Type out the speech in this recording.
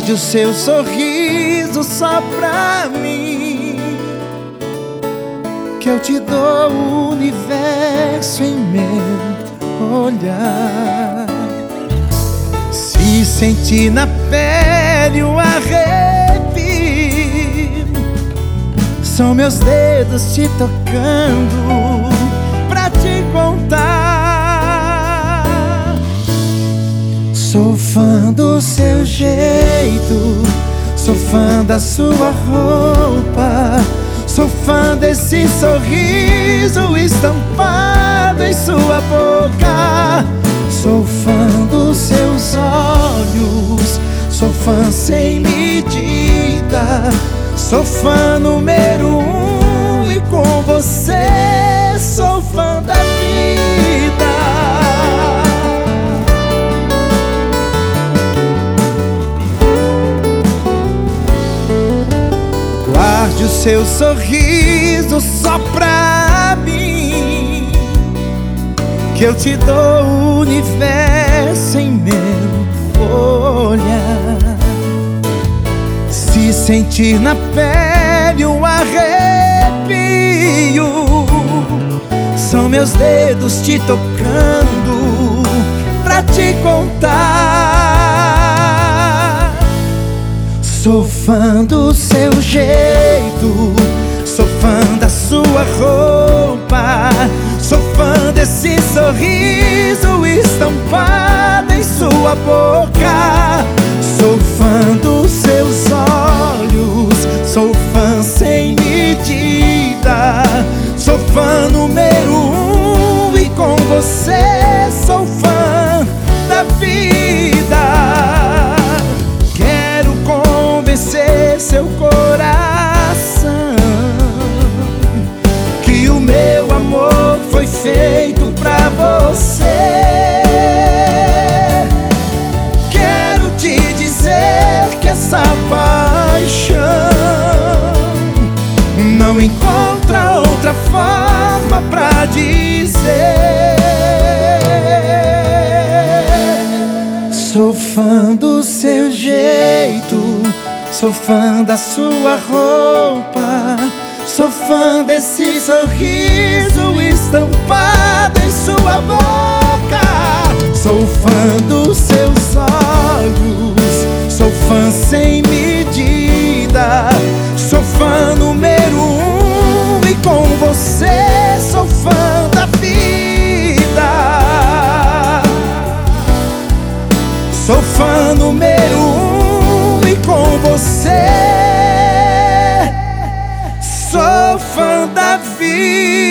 Guarde o seu sorriso só pra mim, que eu te dou o universo em meu olhar. Se sentir na pele o arrepio, são meus dedos te tocando pra te contar. Sou fã do seu jeito, sou fã da sua roupa, sou fã desse sorriso estampado em sua boca. Sou fã dos seus olhos, sou fã sem medida, sou fã número 1 e com você sou fã da vida. Guarde o seu sorriso só pra mim, que eu te dou o universo em meu olhar. Se sentir na pele um arrepio, são meus dedos te tocando pra te contar. Sou fã do seu jeito, sou fã da sua roupa, sou fã desse sorriso estampado em sua boca. Sou fã dos seus olhos, sou fã sem medida, sou fã número 1 e com você sou fã da vida. Quero convencer seu coração que o meu amor foi feito pra você. Quero te dizer que essa paixão não encontra outra forma pra dizer. Sou fã do seu jeito, sou fã da sua roupa, sou fã desse sorriso estampado em sua boca. Sou fã dos seus olhos, sou fã sem medida, sou fã número 1 e com você sou fã da vida. Sou fã número 1 e com você sou fã da vida.